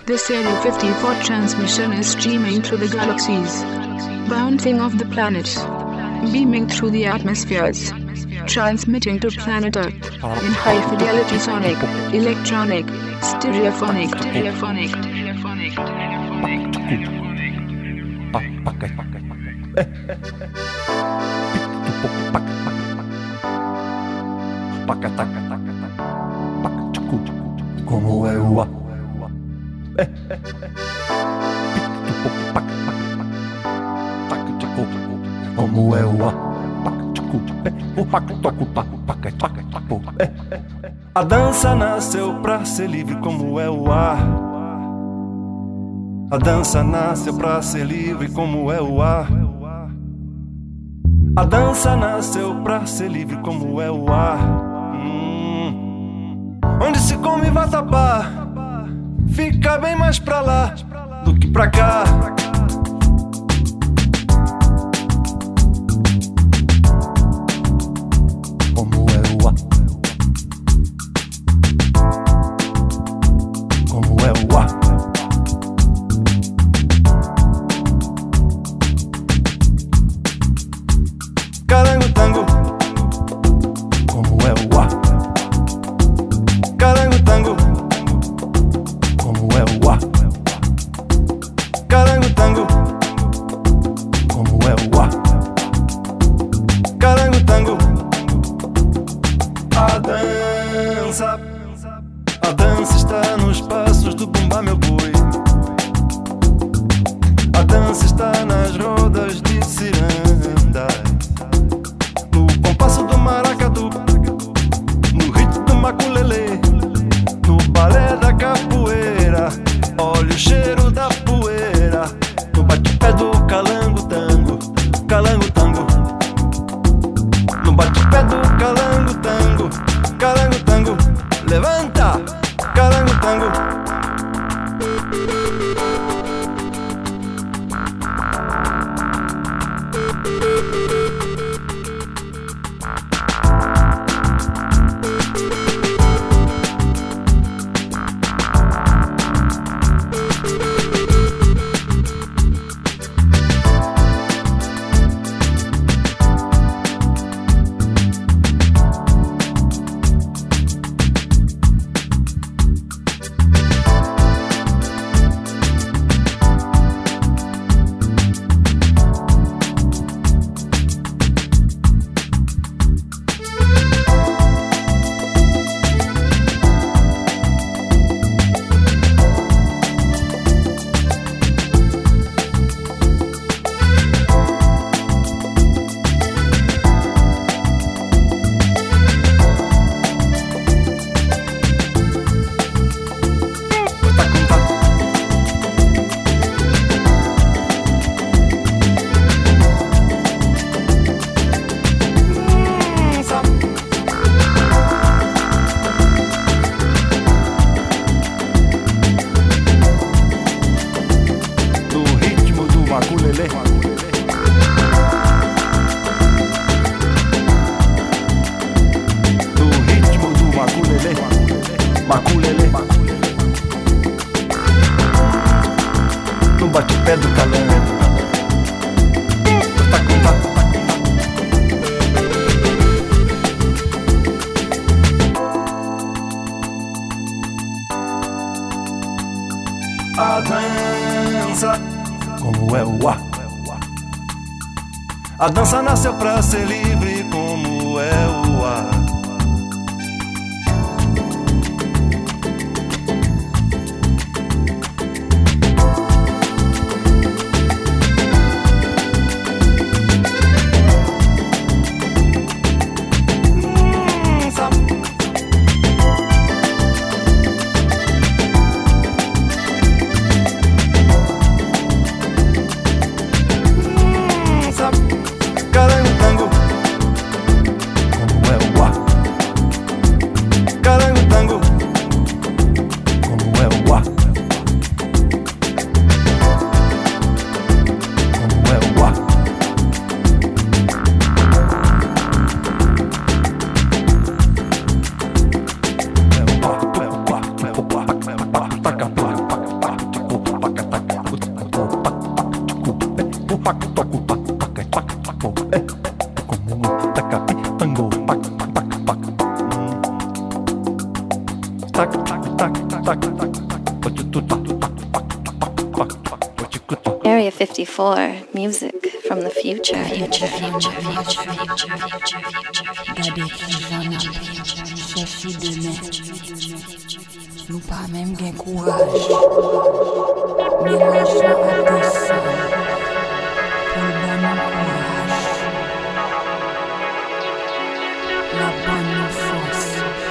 This Area 54 transmission is streaming through the galaxies, bouncing off the planets, beaming through the atmospheres, transmitting to planet Earth in high fidelity sonic, electronic, stereophonic. Como é o ar. Como é o ar. A dança nasceu pra ser livre como é o ar. A dança nasceu pra ser livre como é o ar. A dança nasceu pra ser livre como é o ar. Onde se come vatapá, fica bem mais pra lá do que pra cá. Como é o ar. Como é o ar. Carango tango. Como é o ar. Carango tango. Como é o ar. Carango tango. Como é o ar. Carango tango. A dança está nos passos do bumba meu boi. A dança está nas rodas de ciranda, no compasso do maracatu, no ritmo do maculelê, no balé da capoeira. Olha o cheiro da poeira, no bate-pé do calango tango, calango tango. No bate-pé do calango tango, calango tango. Levanta, calango tango. Maculelê, no bate-pé do calango. A dança, como é o ar. A dança nasceu pra ser livre como é o ar. Carango tango. Como é o ar. Area 54, music from the future. Nou pa mèm gen kouraj, mélange la adesan, pou l'ban nou kouraj, la ban nou fos.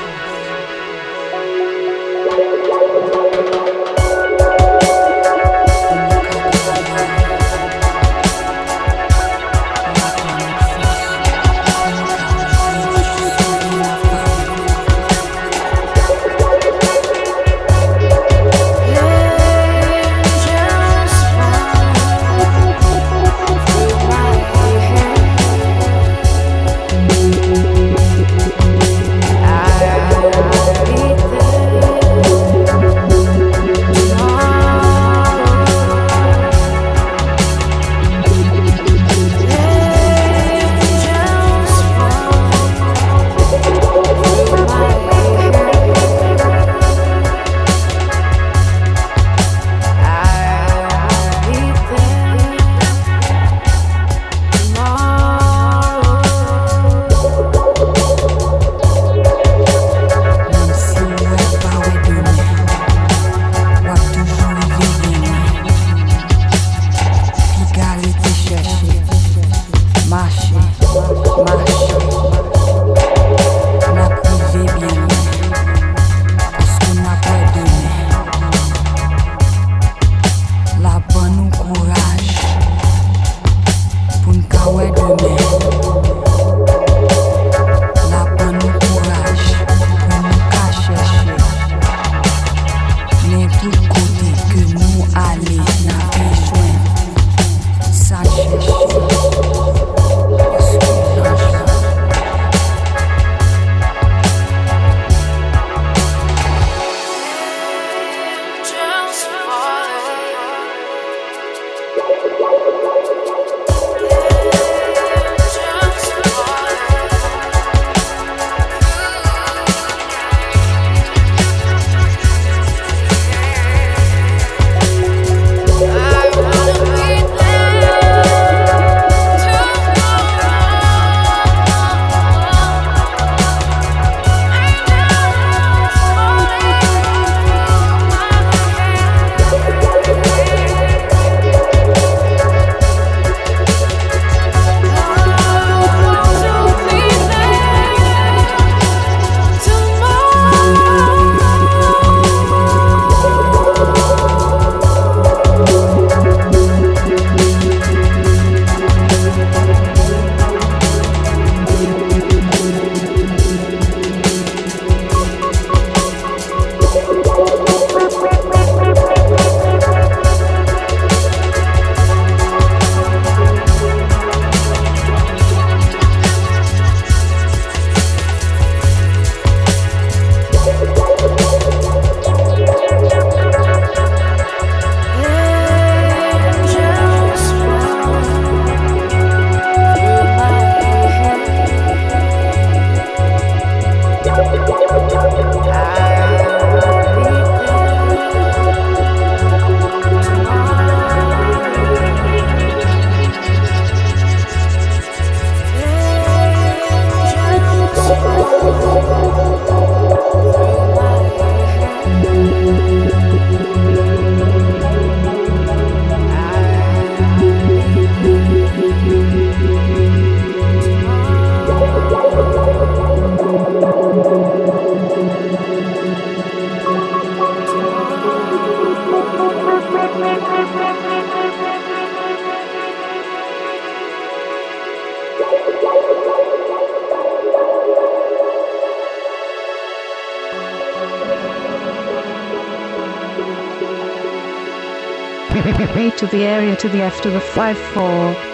To the area to the F to the 5-4.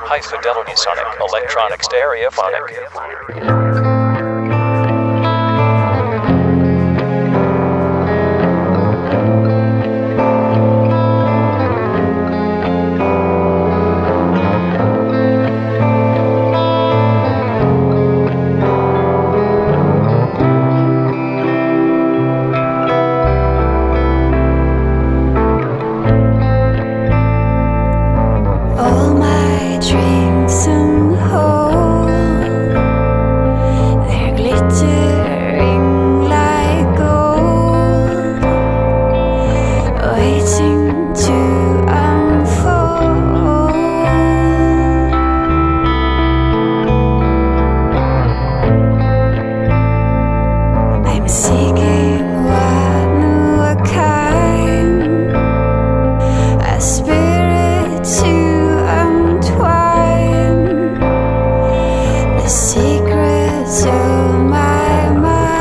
high fidelity sonic electronic stereophonic. All my dreams and hope, they're glittering like gold, waiting to unfold. I'm seeking one of a kind, a spirit to untwine the secrets of my mind.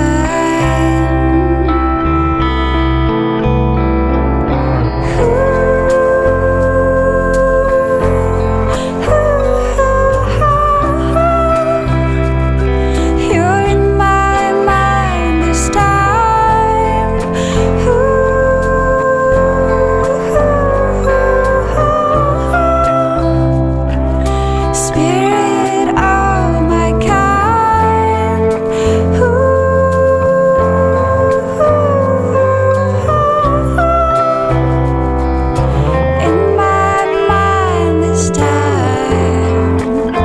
You're in my mind this time. Spirit of my kind. In my mind this time.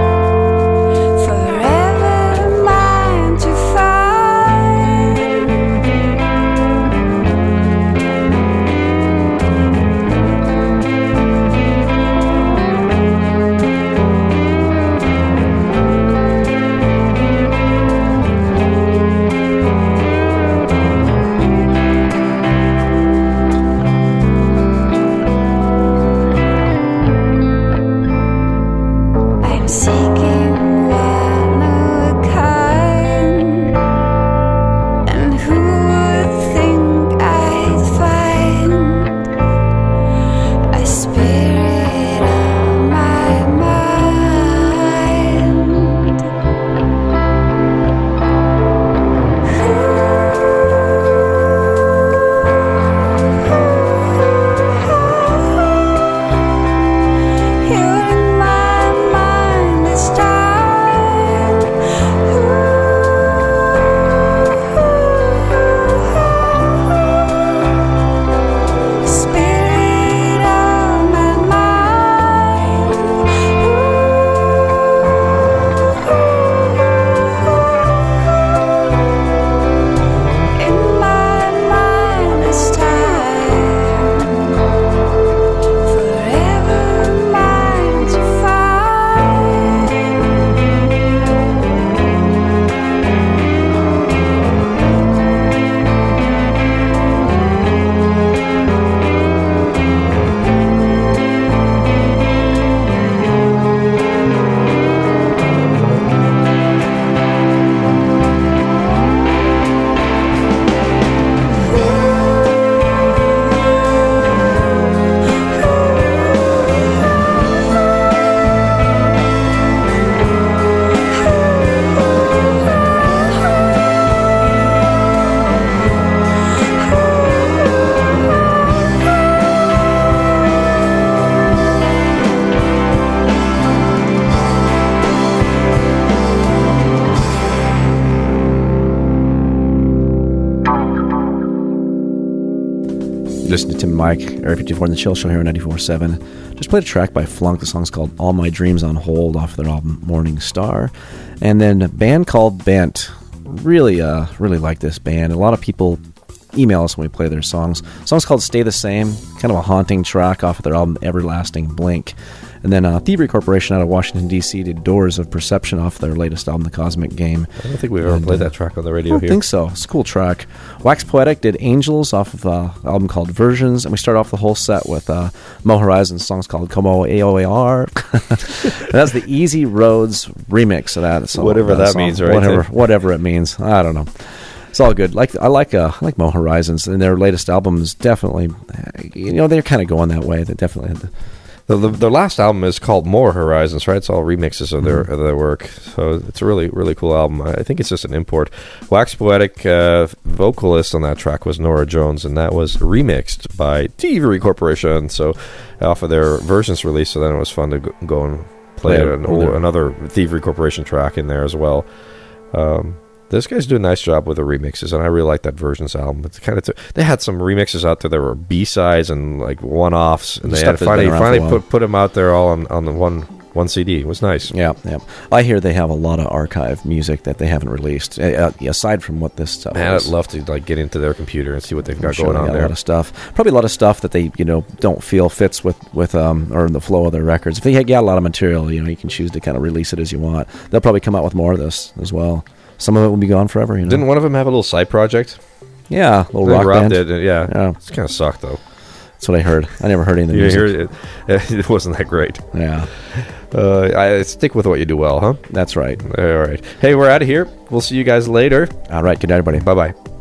Forever mine to find. I'm seeking one of a kind, and who would think I'd find a spirit on my mind? You're in my mind this time. Spirit of my mind. In my mind this time. Forever mine to find. Listening to Tim and Mike, Area 54 in the Chill Show here on 94.7. Just played a track by Flunk. The song's called All My Dreams on Hold off their album Morning Star. And then a band called Bent. Really like this band. A lot of people email us when we play their songs. The song's called Stay the Same, kind of a haunting track off of their album Everlasting Blink. And then Thievery Corporation out of Washington, D.C. did Doors of Perception off their latest album, The Cosmic Game. I don't think we've ever played that track on the radio here. I don't think so. It's a cool track. Wax Poetic did Angels off of an album called Versions. And we start off the whole set with Mo Horizon's songs called Como AOAR. That's the Easy Roads remix of that song. Whatever that means, right? Whatever it means. I don't know. It's all good. I like Mo Horizons, and their latest album is definitely, they're kind of going that way. They definitely Their last album is called More Horizons, right? It's all remixes of their work. So it's a really, really cool album. I think it's just an import. Wax Poetic vocalist on that track was Nora Jones, and that was remixed by Thievery Corporation. So off of their Versions release, so then it was fun to go and play another Thievery Corporation track in there as well. This guy's doing a nice job with the remixes, and I really like that Versions album. It's kind of they had some remixes out there that were B-sides and like one-offs, and they had finally put them out there all on the one CD. It was nice. Yeah. I hear they have a lot of archive music that they haven't released, aside from what this stuff Man, is. I'd love to get into their computer and see what they've got going on there. A lot of stuff. Probably a lot of stuff that they don't feel fits with or in the flow of their records. If they got a lot of material, you can choose to kind of release it as you want. They'll probably come out with more of this as well. Some of it will be gone forever. Didn't one of them have a little side project? Yeah, a little rock band. Yeah. It's kind of sucked though. That's what I heard. I never heard any of the music. It wasn't that great. Yeah. I stick with what you do well, huh? That's right. All right. Hey, we're out of here. We'll see you guys later. All right. Good night, everybody. Bye-bye.